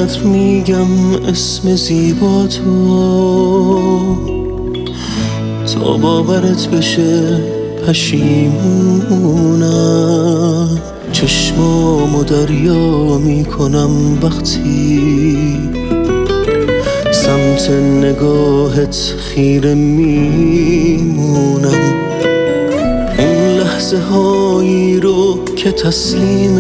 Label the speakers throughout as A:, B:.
A: چقدر میگم اسم زیبا تا باورت بشه پشیمونم. چشمامو دریا میکنم وقتی سمت نگاهت خیره میمونم. اون لحظه هایی رو که تسلیم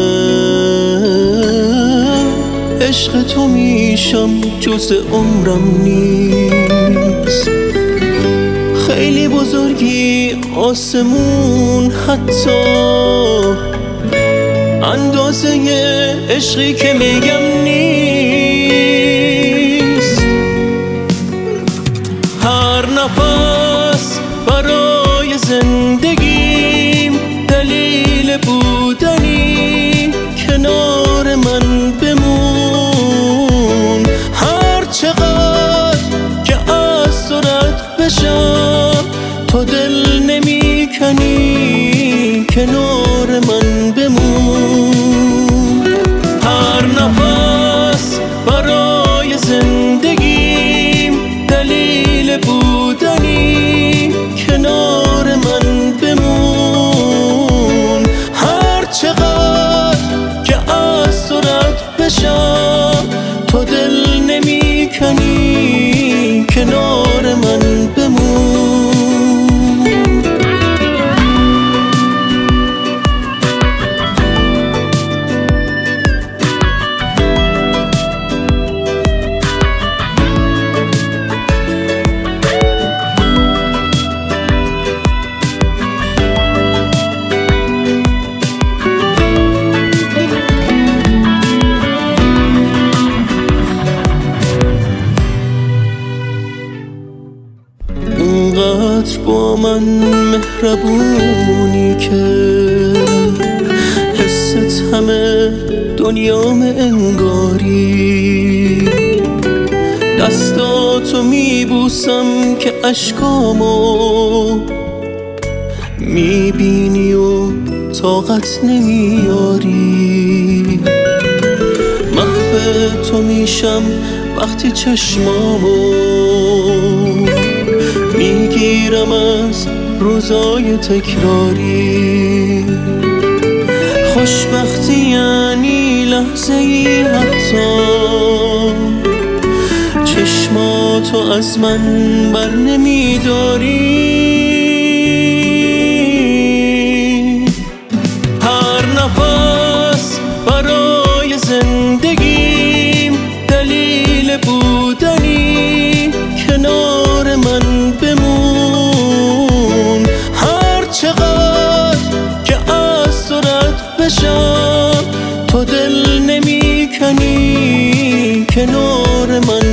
A: عشق تو میشم جز عمرم نیست. خیلی بزرگی آسمون حتی اندازه عشقی که میگم نیست. هر نفس برای زندگیم دلیل بودنی کنار من بمون. هر چقدر که از تو رد بشم تو دل نمی کنی کنار من بمون. هر نفس برای زندگیم دلیل بودنی کنار من بمون. هر چقدر که از تو رد بشم تو دل نمی کنی کنار من بمون. اونقدر با من مهربونی که حست همه دنیام انگاری. دستاتو میبوسم که اشکامو میبینی و طاقت نمیاری. محو تو میشم وقتی چشمامو میگیرم از روزای تکراری. خوشبختی یعنی لحظه ای حتی چشماتو از من بر نمیداری. هر نفس برای زندگیم دلیل بودنی کنار من بمون. هر چقدر که از تو رد بشم تو دل نمی کنی کنار من